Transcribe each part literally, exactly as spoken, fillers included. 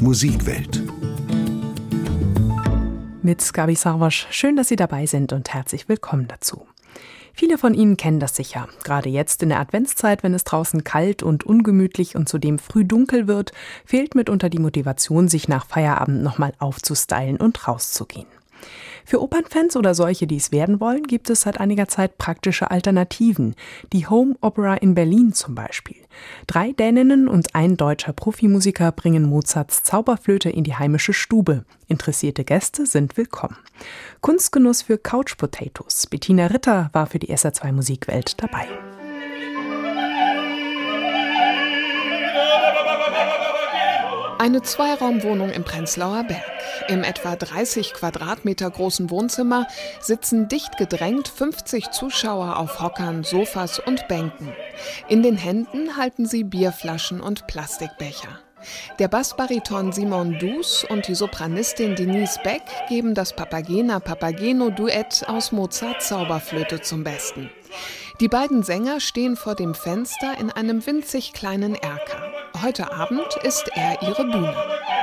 Musikwelt. Mit Gabi Sarvasch. Schön, dass Sie dabei sind und herzlich willkommen dazu. Viele von Ihnen kennen das sicher. Gerade jetzt in der Adventszeit, wenn es draußen kalt und ungemütlich und zudem früh dunkel wird, fehlt mitunter die Motivation, sich nach Feierabend nochmal aufzustylen und rauszugehen. Für Opernfans oder solche, die es werden wollen, gibt es seit einiger Zeit praktische Alternativen. Die Home Opera in Berlin zum Beispiel. Drei Däninnen und ein deutscher Profimusiker bringen Mozarts Zauberflöte in die heimische Stube. Interessierte Gäste sind willkommen. Kunstgenuss für Couch Potatoes. Bettina Ritter war für die S R zwei Musikwelt dabei. Eine Zweiraumwohnung im Prenzlauer Berg. Im etwa dreißig Quadratmeter großen Wohnzimmer sitzen dicht gedrängt fünfzig Zuschauer auf Hockern, Sofas und Bänken. In den Händen halten sie Bierflaschen und Plastikbecher. Der Bassbariton Simon Dus und die Sopranistin Denise Beck geben das Papagena-Papageno-Duett aus Mozarts Zauberflöte zum Besten. Die beiden Sänger stehen vor dem Fenster in einem winzig kleinen Erker. Heute Abend ist er ihre Bühne.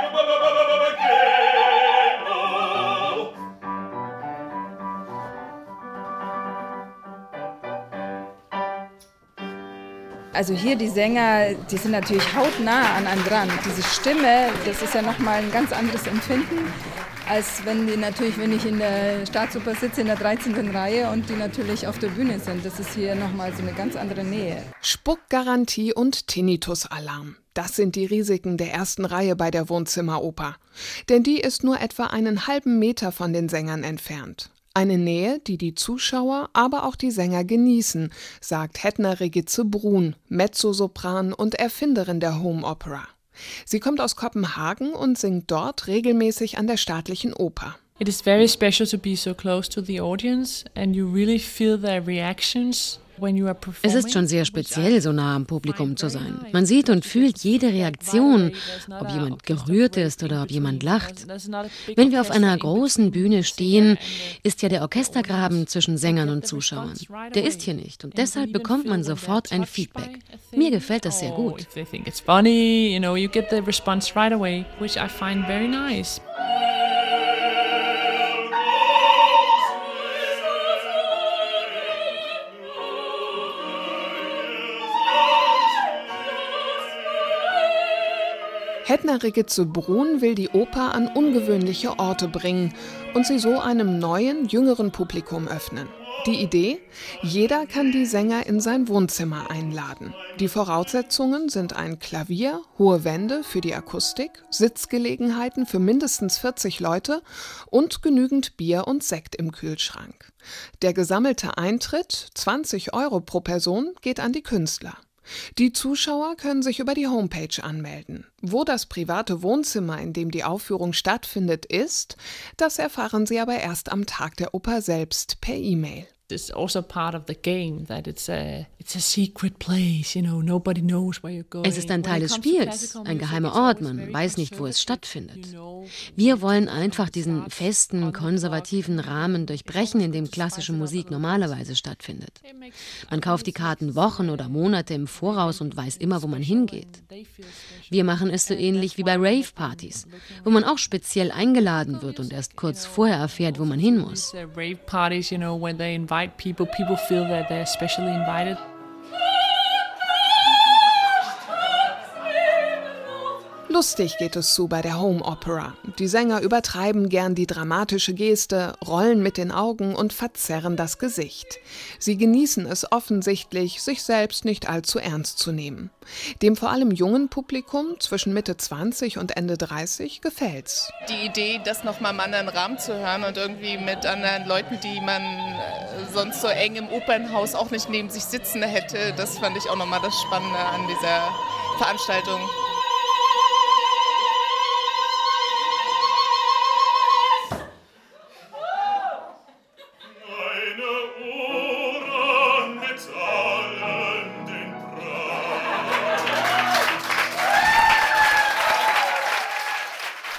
Also hier die Sänger, die sind natürlich hautnah an einem dran. Diese Stimme, das ist ja nochmal ein ganz anderes Empfinden, als wenn die natürlich, wenn ich in der Staatsoper sitze, in der dreizehnten Reihe und die natürlich auf der Bühne sind. Das ist hier nochmal so eine ganz andere Nähe. Spuckgarantie und Tinnitus-Alarm. Das sind die Risiken der ersten Reihe bei der Wohnzimmeroper. Denn die ist nur etwa einen halben Meter von den Sängern entfernt. Eine Nähe, die die Zuschauer, aber auch die Sänger genießen, sagt Hedna Regitze Bruhn, Mezzosopran und Erfinderin der Home Opera. Sie kommt aus Kopenhagen und singt dort regelmäßig an der Staatlichen Oper. It is very special to be so close to the audience and you really feel their reactions. Es ist schon sehr speziell, so nah am Publikum zu sein. Man sieht und fühlt jede Reaktion, ob jemand gerührt ist oder ob jemand lacht. Wenn wir auf einer großen Bühne stehen, ist ja der Orchestergraben zwischen Sängern und Zuschauern. Der ist hier nicht und deshalb bekommt man sofort ein Feedback. Mir gefällt das sehr gut. Hedna Regitze Bruhn will die Oper an ungewöhnliche Orte bringen und sie so einem neuen, jüngeren Publikum öffnen. Die Idee? Jeder kann die Sänger in sein Wohnzimmer einladen. Die Voraussetzungen sind ein Klavier, hohe Wände für die Akustik, Sitzgelegenheiten für mindestens vierzig Leute und genügend Bier und Sekt im Kühlschrank. Der gesammelte Eintritt, zwanzig Euro pro Person, geht an die Künstler. Die Zuschauer können sich über die Homepage anmelden. Wo das private Wohnzimmer, in dem die Aufführung stattfindet, ist, das erfahren Sie aber erst am Tag der Oper selbst per E-Mail. It's also part of the game that it's a it's a secret place, you know, nobody knows where you're going. Es ist ein Teil des Spiels, ein geheimer Ort, man weiß nicht, wo es stattfindet. Wir wollen einfach diesen festen, konservativen Rahmen durchbrechen, in dem klassische Musik normalerweise stattfindet. Man kauft die Karten Wochen oder Monate im Voraus und weiß immer, wo man hingeht. Wir machen es so ähnlich wie bei Rave-Partys, wo man auch speziell eingeladen wird und erst kurz vorher erfährt, wo man hin muss. Rave-Partys, you know, when they invite people, people feel that they're specially invited. Lustig geht es zu bei der Home Opera. Die Sänger übertreiben gern die dramatische Geste, rollen mit den Augen und verzerren das Gesicht. Sie genießen es offensichtlich, sich selbst nicht allzu ernst zu nehmen. Dem vor allem jungen Publikum zwischen Mitte zwanzig und Ende dreißig gefällt's. Die Idee, das nochmal im anderen Rahmen zu hören und irgendwie mit anderen Leuten, die man sonst so eng im Opernhaus auch nicht neben sich sitzen hätte, das fand ich auch nochmal das Spannende an dieser Veranstaltung.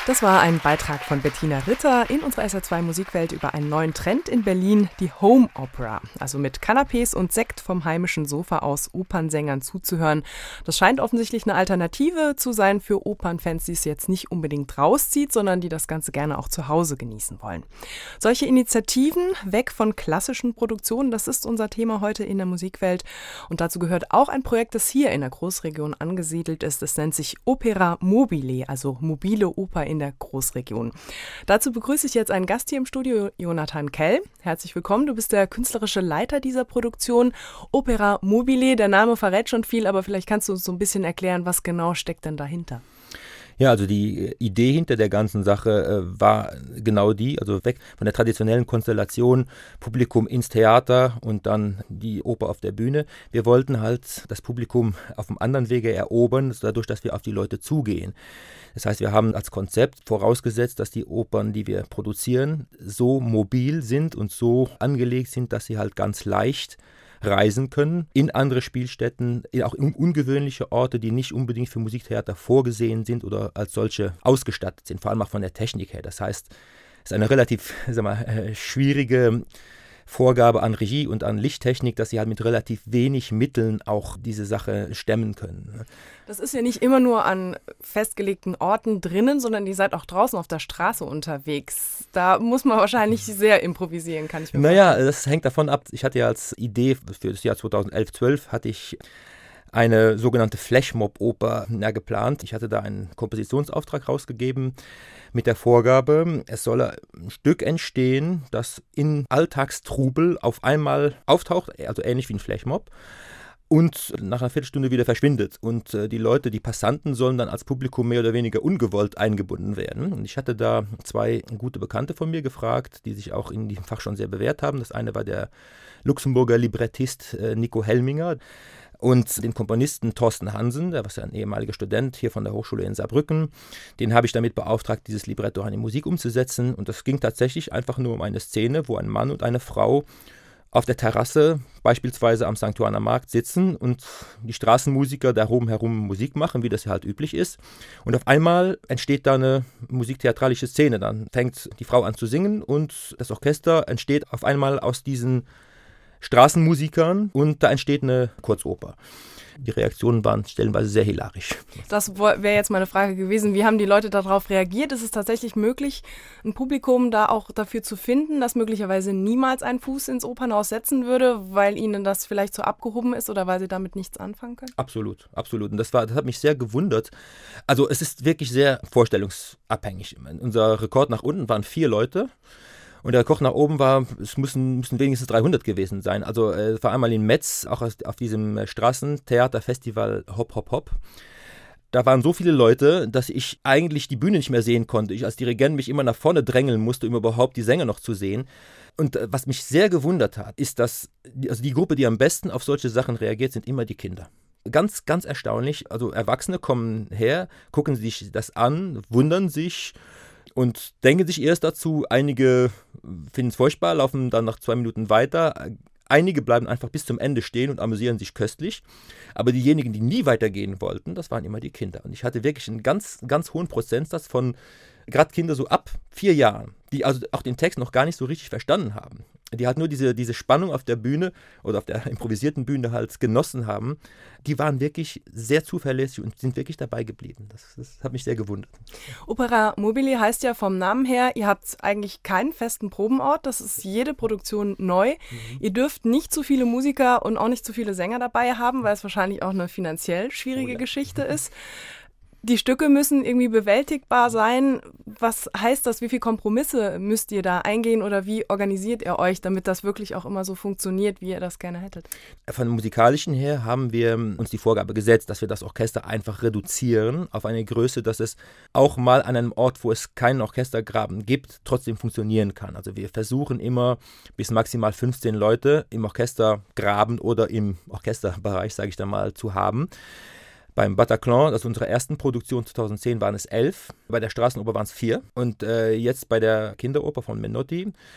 Das war ein Beitrag von Bettina Ritter in unserer S R zwei Musikwelt über einen neuen Trend in Berlin, die Home Opera. Also mit Kanapés und Sekt vom heimischen Sofa aus Opernsängern zuzuhören. Das scheint offensichtlich eine Alternative zu sein für Opernfans, die es jetzt nicht unbedingt rauszieht, sondern die das Ganze gerne auch zu Hause genießen wollen. Solche Initiativen weg von klassischen Produktionen, das ist unser Thema heute in der Musikwelt. Und dazu gehört auch ein Projekt, das hier in der Großregion angesiedelt ist. Es nennt sich Opera Mobile, also mobile Oper in der Großregion. Dazu begrüße ich jetzt einen Gast hier im Studio, Jonathan Kell. Herzlich willkommen. Du bist der künstlerische Leiter dieser Produktion. Opera Mobile, der Name verrät schon viel, aber vielleicht kannst du uns so ein bisschen erklären, was genau steckt denn dahinter? Ja, also die Idee hinter der ganzen Sache äh, war genau die, also weg von der traditionellen Konstellation, Publikum ins Theater und dann die Oper auf der Bühne. Wir wollten halt das Publikum auf einem anderen Wege erobern, dadurch, dass wir auf die Leute zugehen. Das heißt, wir haben als Konzept vorausgesetzt, dass die Opern, die wir produzieren, so mobil sind und so angelegt sind, dass sie halt ganz leicht reisen können in andere Spielstätten, in auch in ungewöhnliche Orte, die nicht unbedingt für Musiktheater vorgesehen sind oder als solche ausgestattet sind, vor allem auch von der Technik her. Das heißt, es ist eine relativ, sag mal, schwierige Vorgabe an Regie und an Lichttechnik, dass sie halt mit relativ wenig Mitteln auch diese Sache stemmen können. Das ist ja nicht immer nur an festgelegten Orten drinnen, sondern ihr seid auch draußen auf der Straße unterwegs. Da muss man wahrscheinlich sehr improvisieren, kann ich mir vorstellen. Naja, das hängt davon ab. Ich hatte ja als Idee für das Jahr zweitausendelf zwölf hatte ich eine sogenannte Flashmob-Oper ja, geplant. Ich hatte da einen Kompositionsauftrag rausgegeben mit der Vorgabe, es solle ein Stück entstehen, das in Alltagstrubel auf einmal auftaucht, also ähnlich wie ein Flashmob, und nach einer Viertelstunde wieder verschwindet. Und äh, die Leute, die Passanten, sollen dann als Publikum mehr oder weniger ungewollt eingebunden werden. Und ich hatte da zwei gute Bekannte von mir gefragt, die sich auch in diesem Fach schon sehr bewährt haben. Das eine war der Luxemburger Librettist äh, Nico Helminger und den Komponisten Thorsten Hansen, der war ja ein ehemaliger Student hier von der Hochschule in Saarbrücken. Den habe ich damit beauftragt, dieses Libretto in die Musik umzusetzen. Und das ging tatsächlich einfach nur um eine Szene, wo ein Mann und eine Frau auf der Terrasse, beispielsweise am Sankt Johanner Markt, sitzen und die Straßenmusiker da oben herum Musik machen, wie das ja halt üblich ist. Und auf einmal entsteht da eine musiktheatralische Szene. Dann fängt die Frau an zu singen und das Orchester entsteht auf einmal aus diesen Straßenmusikern und da entsteht eine Kurzoper. Die Reaktionen waren stellenweise sehr hilarisch. Das wäre jetzt meine Frage gewesen. Wie haben die Leute darauf reagiert? Ist es tatsächlich möglich, ein Publikum da auch dafür zu finden, das möglicherweise niemals einen Fuß ins Opernhaus setzen würde, weil ihnen das vielleicht so abgehoben ist oder weil sie damit nichts anfangen können? Absolut, absolut. Und das, war, das hat mich sehr gewundert. Also es ist wirklich sehr vorstellungsabhängig. Unser Rekord nach unten waren vier Leute. Und der Koch nach oben war, es müssen, müssen wenigstens dreihundert gewesen sein. Also es äh, war einmal in Metz, auch auf, auf diesem äh, Straßentheaterfestival Hop Hop Hop. Da waren so viele Leute, dass ich eigentlich die Bühne nicht mehr sehen konnte. Ich als Dirigent mich immer nach vorne drängeln musste, um überhaupt die Sänger noch zu sehen. Und äh, was mich sehr gewundert hat, ist, dass die, also die Gruppe, die am besten auf solche Sachen reagiert, sind immer die Kinder. Ganz, ganz erstaunlich. Also Erwachsene kommen her, gucken sich das an, wundern sich und denken sich erst dazu, einige finden es furchtbar, laufen dann nach zwei Minuten weiter. Einige bleiben einfach bis zum Ende stehen und amüsieren sich köstlich. Aber diejenigen, die nie weitergehen wollten, das waren immer die Kinder. Und ich hatte wirklich einen ganz, ganz hohen Prozentsatz von gerade Kinder so ab vier Jahren, die also auch den Text noch gar nicht so richtig verstanden haben. Die halt nur diese, diese Spannung auf der Bühne oder auf der improvisierten Bühne halt genossen haben. Die waren wirklich sehr zuverlässig und sind wirklich dabei geblieben. Das, das hat mich sehr gewundert. Opera Mobile heißt ja vom Namen her, ihr habt eigentlich keinen festen Probenort. Das ist jede Produktion neu. Mhm. Ihr dürft nicht zu viele Musiker und auch nicht zu viele Sänger dabei haben, weil es wahrscheinlich auch eine finanziell schwierige oh ja. Geschichte ist. Die Stücke müssen irgendwie bewältigbar sein. Was heißt das? Wie viele Kompromisse müsst ihr da eingehen oder wie organisiert ihr euch, damit das wirklich auch immer so funktioniert, wie ihr das gerne hättet? Von dem Musikalischen her haben wir uns die Vorgabe gesetzt, dass wir das Orchester einfach reduzieren auf eine Größe, dass es auch mal an einem Ort, wo es keinen Orchestergraben gibt, trotzdem funktionieren kann. Also wir versuchen immer bis maximal fünfzehn Leute im Orchestergraben oder im Orchesterbereich, sage ich da mal, zu haben. Beim Bataclan, also unserer ersten Produktion zweitausendzehn, waren es elf. Bei der Straßenoper waren es vier. Und äh, jetzt bei der Kinderoper von Menotti,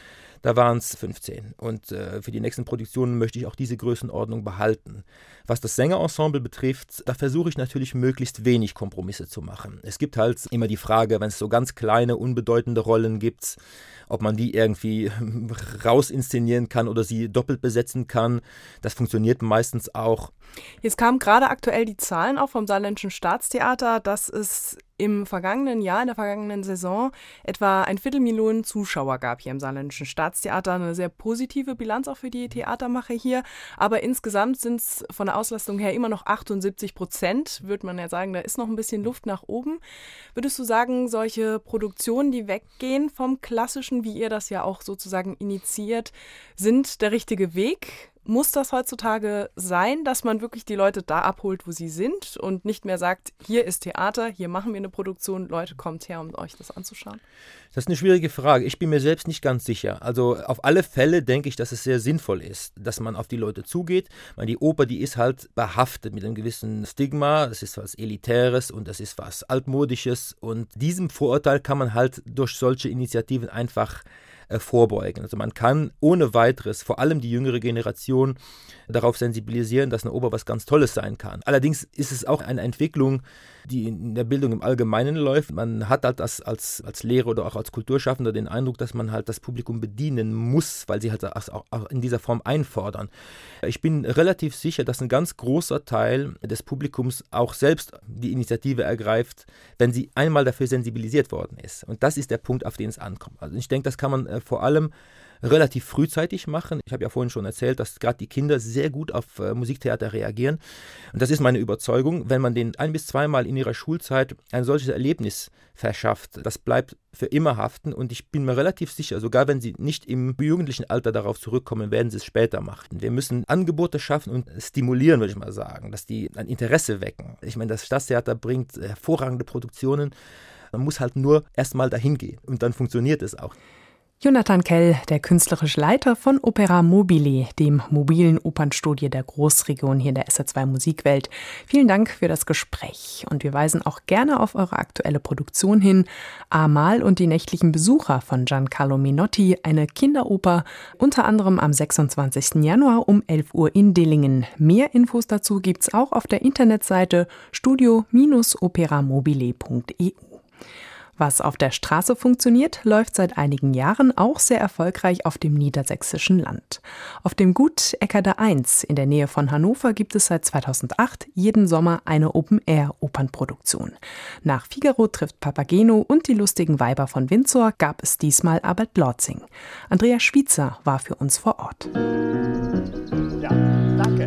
Da waren es fünfzehn. Und äh, für die nächsten Produktionen möchte ich auch diese Größenordnung behalten. Was das Sängerensemble betrifft, da versuche ich natürlich möglichst wenig Kompromisse zu machen. Es gibt halt immer die Frage, wenn es so ganz kleine, unbedeutende Rollen gibt, ob man die irgendwie rausinszenieren kann oder sie doppelt besetzen kann. Das funktioniert meistens auch. Jetzt kamen gerade aktuell die Zahlen auch vom Saarländischen Staatstheater, dass es im vergangenen Jahr, in der vergangenen Saison, etwa ein Viertelmillion Zuschauer gab hier im Saarländischen Staatstheater. Eine sehr positive Bilanz auch für die Theatermache hier. Aber insgesamt sind es von der Auslastung her immer noch achtundsiebzig Prozent. Würde man ja sagen, da ist noch ein bisschen Luft nach oben. Würdest du sagen, solche Produktionen, die weggehen vom Klassischen, wie ihr das ja auch sozusagen initiiert, sind der richtige Weg? Muss das heutzutage sein, dass man wirklich die Leute da abholt, wo sie sind und nicht mehr sagt, hier ist Theater, hier machen wir eine Produktion, Leute, kommt her, um euch das anzuschauen? Das ist eine schwierige Frage. Ich bin mir selbst nicht ganz sicher. Also auf alle Fälle denke ich, dass es sehr sinnvoll ist, dass man auf die Leute zugeht. Weil die Oper, die ist halt behaftet mit einem gewissen Stigma. Das ist was Elitäres und das ist was Altmodisches. Und diesem Vorurteil kann man halt durch solche Initiativen einfach vorbeugen. Also man kann ohne weiteres, vor allem die jüngere Generation, darauf sensibilisieren, dass eine Oper was ganz Tolles sein kann. Allerdings ist es auch eine Entwicklung, die in der Bildung im Allgemeinen läuft. Man hat halt das als, als Lehrer oder auch als Kulturschaffender den Eindruck, dass man halt das Publikum bedienen muss, weil sie halt auch, auch in dieser Form einfordern. Ich bin relativ sicher, dass ein ganz großer Teil des Publikums auch selbst die Initiative ergreift, wenn sie einmal dafür sensibilisiert worden ist. Und das ist der Punkt, auf den es ankommt. Also ich denke, das kann man äh, vor allem relativ frühzeitig machen. Ich habe ja vorhin schon erzählt, dass gerade die Kinder sehr gut auf äh, Musiktheater reagieren. Und das ist meine Überzeugung, wenn man denen ein- bis zweimal in ihrer Schulzeit ein solches Erlebnis verschafft, das bleibt für immer haften. Und ich bin mir relativ sicher, sogar wenn sie nicht im jugendlichen Alter darauf zurückkommen, werden sie es später machen. Wir müssen Angebote schaffen und stimulieren, würde ich mal sagen, dass die ein Interesse wecken. Ich meine, das Staatstheater bringt hervorragende Produktionen. Man muss halt nur erstmal dahin gehen und dann funktioniert es auch. Jonathan Kell, der künstlerische Leiter von Opera Mobile, dem mobilen Opernstudio der Großregion hier in der S R zwei Musikwelt. Vielen Dank für das Gespräch und wir weisen auch gerne auf eure aktuelle Produktion hin. Amal und die nächtlichen Besucher von Giancarlo Menotti, eine Kinderoper, unter anderem am sechsundzwanzigsten Januar um elf Uhr in Dillingen. Mehr Infos dazu gibt's auch auf der Internetseite studio Bindestrich operamobile Punkt e u. Was auf der Straße funktioniert, läuft seit einigen Jahren auch sehr erfolgreich auf dem niedersächsischen Land. Auf dem Gut Eckerde eins in der Nähe von Hannover gibt es seit zweitausendacht jeden Sommer eine Open-Air-Opernproduktion. Nach Figaro trifft Papageno und die lustigen Weiber von Windsor gab es diesmal Albert Lorzing. Andrea Schwitzer war für uns vor Ort. Ja, danke.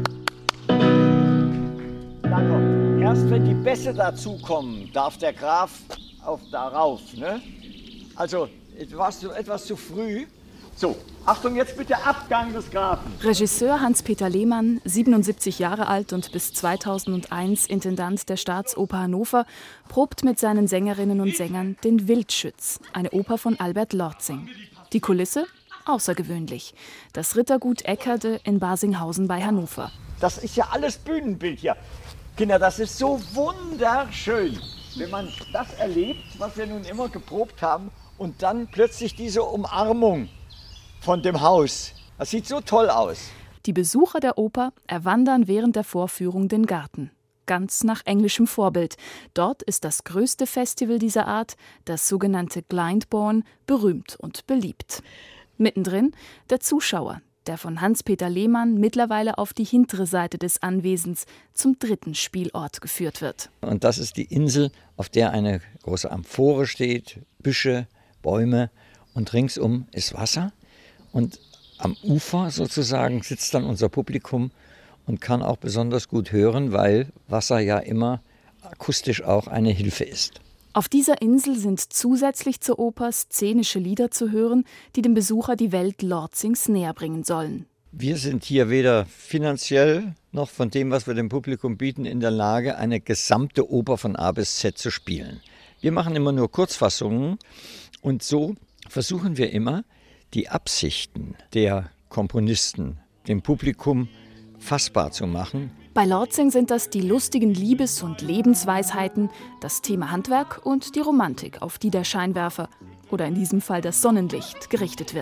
Danke. Erst wenn die Bässe dazukommen, darf der Graf auf darauf, ne? Also, warst du etwas zu früh. So, Achtung, jetzt bitte Abgang des Grafen. Regisseur Hans-Peter Lehmann, siebenundsiebzig Jahre alt und bis zweitausendeins Intendant der Staatsoper Hannover, probt mit seinen Sängerinnen und Sängern den Wildschütz, eine Oper von Albert Lorzing. Die Kulisse? Außergewöhnlich. Das Rittergut Eckerde in Barsinghausen bei Hannover. Das ist ja alles Bühnenbild hier. Kinder, das ist so wunderschön. Wenn man das erlebt, was wir nun immer geprobt haben, und dann plötzlich diese Umarmung von dem Haus. Das sieht so toll aus. Die Besucher der Oper erwandern während der Vorführung den Garten. Ganz nach englischem Vorbild. Dort ist das größte Festival dieser Art, das sogenannte Glyndebourne, berühmt und beliebt. Mittendrin der Zuschauer, der von Hans-Peter Lehmann mittlerweile auf die hintere Seite des Anwesens zum dritten Spielort geführt wird. Und das ist die Insel, auf der eine große Amphore steht, Büsche, Bäume und ringsum ist Wasser. Und am Ufer sozusagen sitzt dann unser Publikum und kann auch besonders gut hören, weil Wasser ja immer akustisch auch eine Hilfe ist. Auf dieser Insel sind zusätzlich zur Oper szenische Lieder zu hören, die dem Besucher die Welt Lorzings näher bringen sollen. Wir sind hier weder finanziell noch von dem, was wir dem Publikum bieten, in der Lage, eine gesamte Oper von A bis Z zu spielen. Wir machen immer nur Kurzfassungen und so versuchen wir immer, die Absichten der Komponisten dem Publikum fassbar zu machen. Bei Lorzing sind das die lustigen Liebes- und Lebensweisheiten, das Thema Handwerk und die Romantik, auf die der Scheinwerfer oder in diesem Fall das Sonnenlicht gerichtet wird.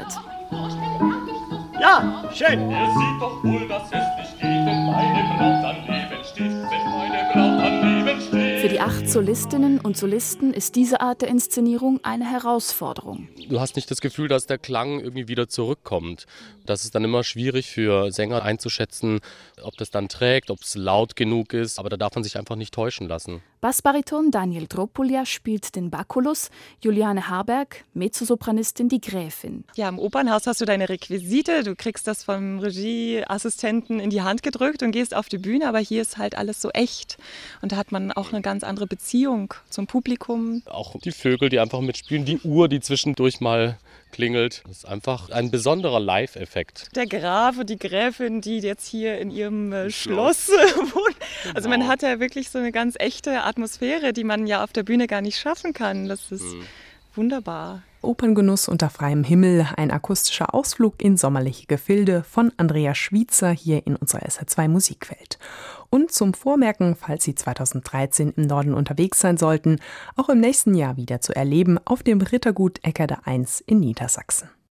Ja, schön. Er sieht doch wohl, dass es nicht geht, wenn meine Braut am Leben steht, wenn meine Braut am Leben steht. Für die acht Solistinnen und Solisten ist diese Art der Inszenierung eine Herausforderung. Du hast nicht das Gefühl, dass der Klang irgendwie wieder zurückkommt. Das ist dann immer schwierig für Sänger einzuschätzen, ob das dann trägt, ob es laut genug ist. Aber da darf man sich einfach nicht täuschen lassen. Bassbariton Daniel Dropulia spielt den Baculus, Juliane Harberg, Mezzosopranistin die Gräfin. Ja, im Opernhaus hast du deine Requisite, du kriegst das vom Regieassistenten in die Hand gedrückt und gehst auf die Bühne, aber hier ist halt alles so echt. Und da hat man auch eine ganz andere Beziehung zum Publikum. Auch die Vögel, die einfach mitspielen, die Uhr, die zwischendurch mal klingelt. Das ist einfach ein besonderer Live-Effekt. Der Graf und die Gräfin, die jetzt hier in ihrem äh, Schloss wohnen. Also man hat ja wirklich so eine ganz echte Atmosphäre, die man ja auf der Bühne gar nicht schaffen kann. Das ist mhm. wunderbar. Operngenuss unter freiem Himmel, ein akustischer Ausflug in sommerliche Gefilde von Andrea Schwiezer hier in unserer S R zwei Musikwelt. Und zum Vormerken, falls Sie zweitausenddreizehn im Norden unterwegs sein sollten, auch im nächsten Jahr wieder zu erleben auf dem Rittergut Eckerde eins in Niedersachsen.